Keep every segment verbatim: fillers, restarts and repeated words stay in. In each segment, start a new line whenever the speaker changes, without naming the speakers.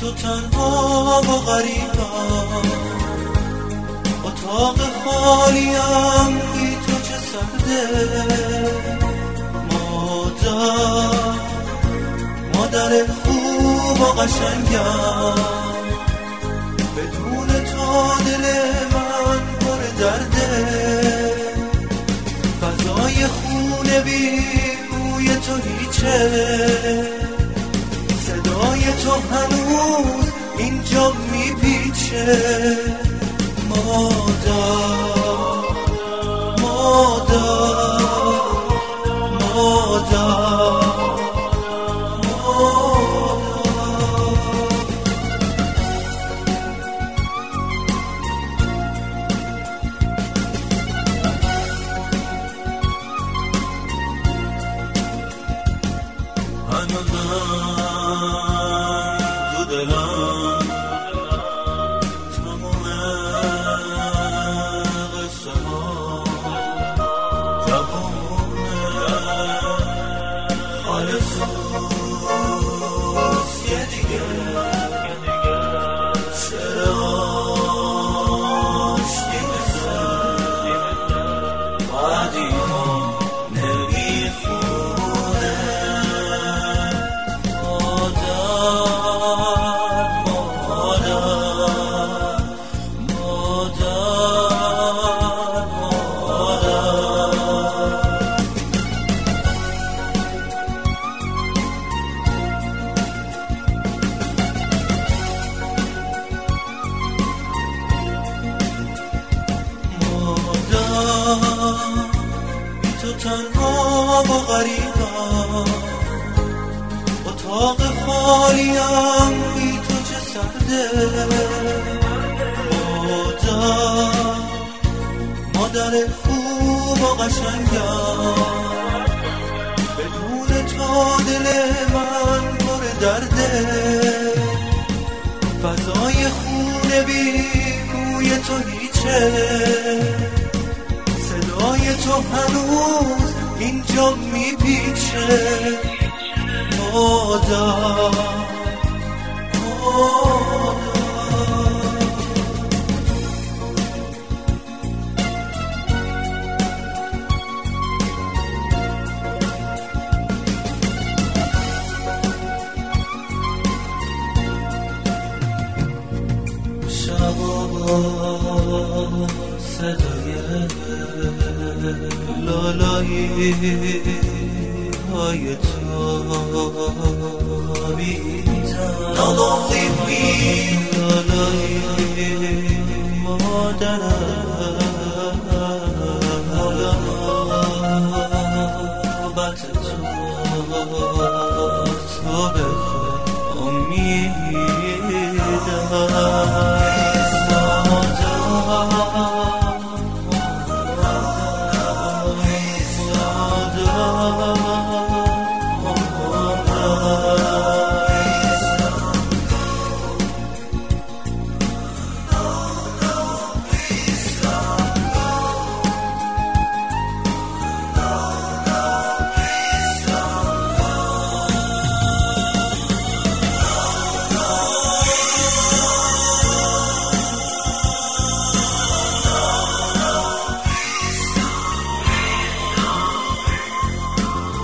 تو تنها و غریبم، اتاق خالیم بی تو چه سرده. مادر مادر خوب و قشنگم، بدون تو دل من پر درده. فضای خونه بی بوی تو هیچه، صدای تو هنوز اینجا میپیچه. مادر مادر مادر تو تنها و غریبم، اتاق خالیم بی تو چه سرده. مادر مادر خوب و قشنگم، بدون تو دل من پر درده. فضای خونه بی بوی تو هیچه، صدای تو هنوز اینجا میپیچه. مادر مادر شبا صدای لالایی های تو میزن. Don't leave me لالایی مادرم، محبت تو تو بخواه امیدم.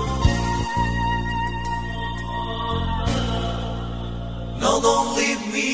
No, don't leave me